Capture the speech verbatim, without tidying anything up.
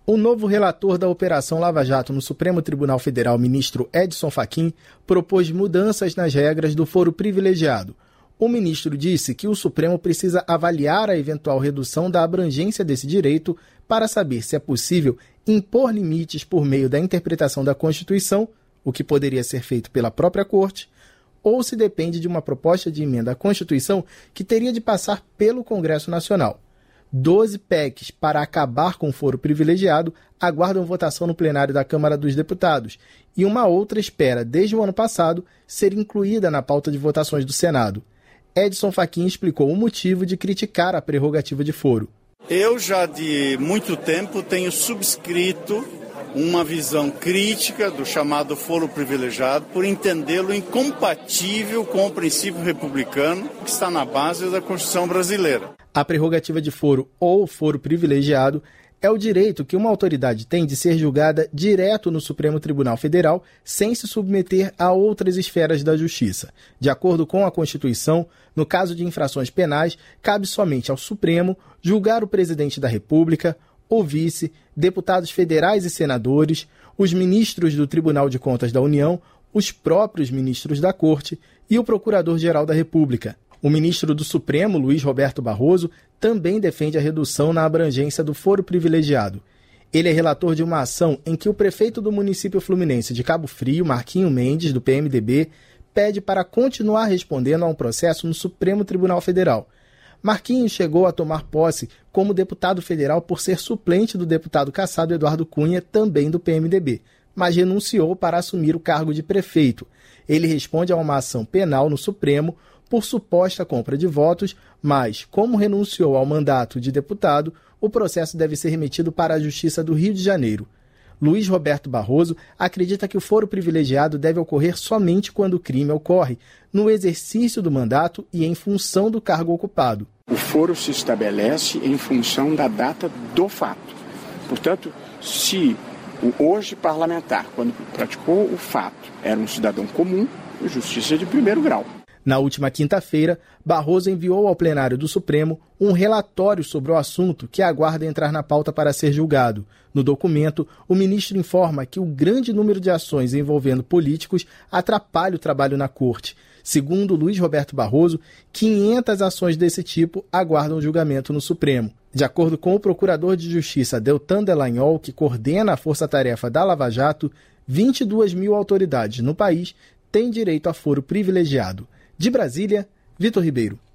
O novo relator da Operação Lava Jato no Supremo Tribunal Federal, ministro Edson Fachin, propôs mudanças nas regras do foro privilegiado. O ministro disse que o Supremo precisa avaliar a eventual redução da abrangência desse direito para saber se é possível impor limites por meio da interpretação da Constituição, o que poderia ser feito pela própria Corte, ou se depende de uma proposta de emenda à Constituição que teria de passar pelo Congresso Nacional. Doze P E Cs para acabar com o foro privilegiado aguardam votação no plenário da Câmara dos Deputados e uma outra espera, desde o ano passado, ser incluída na pauta de votações do Senado. Edson Fachin explicou o motivo de criticar a prerrogativa de foro. Eu já de muito tempo tenho subscrito uma visão crítica do chamado foro privilegiado por entendê-lo incompatível com o princípio republicano que está na base da Constituição brasileira. A prerrogativa de foro ou foro privilegiado é o direito que uma autoridade tem de ser julgada direto no Supremo Tribunal Federal sem se submeter a outras esferas da Justiça. De acordo com a Constituição, no caso de infrações penais, cabe somente ao Supremo julgar o presidente da República, o vice, deputados federais e senadores, os ministros do Tribunal de Contas da União, os próprios ministros da Corte e o Procurador-Geral da República. O ministro do Supremo, Luiz Roberto Barroso, também defende a redução na abrangência do foro privilegiado. Ele é relator de uma ação em que o prefeito do município fluminense de Cabo Frio, Marquinho Mendes, do P M D B, pede para continuar respondendo a um processo no Supremo Tribunal Federal. Marquinhos chegou a tomar posse como deputado federal por ser suplente do deputado cassado Eduardo Cunha, também do P M D B, mas renunciou para assumir o cargo de prefeito. Ele responde a uma ação penal no Supremo por suposta compra de votos, mas, como renunciou ao mandato de deputado, o processo deve ser remetido para a Justiça do Rio de Janeiro. Luiz Roberto Barroso acredita que o foro privilegiado deve ocorrer somente quando o crime ocorre, no exercício do mandato e em função do cargo ocupado. O foro se estabelece em função da data do fato. Portanto, se o hoje parlamentar, quando praticou o fato, era um cidadão comum, justiça de primeiro grau. Na última quinta-feira, Barroso enviou ao plenário do Supremo um relatório sobre o assunto que aguarda entrar na pauta para ser julgado. No documento, o ministro informa que o grande número de ações envolvendo políticos atrapalha o trabalho na Corte. Segundo Luiz Roberto Barroso, quinhentas ações desse tipo aguardam julgamento no Supremo. De acordo com o procurador de Justiça Deltan Delagnol, que coordena a força-tarefa da Lava Jato, vinte e duas mil autoridades no país têm direito a foro privilegiado. De Brasília, Vitor Ribeiro.